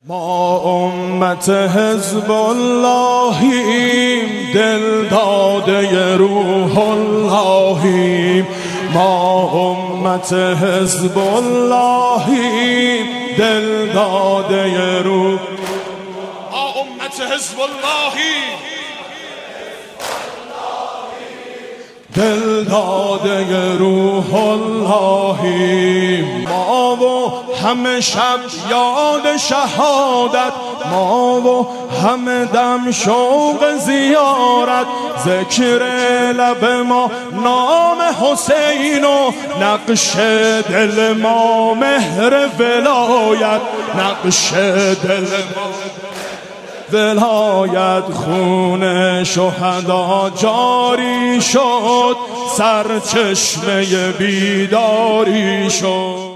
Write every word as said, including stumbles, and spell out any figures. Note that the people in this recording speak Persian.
ما امت حزب اللهیم، دل داده روح اللهیم. ما امت حزب اللهیم، دل داده روح. ما امت حزب اللهیم، دل داده روح اللهیم. ما و همه شب یاد شهادت، ما و همه دم شوق زیارت. ذکر لب ما نام حسین و نقش دل ما مهر ولایت. نقش دل ما ولایت. خون شهدا جاری شد، سرچشمه بیداری شد.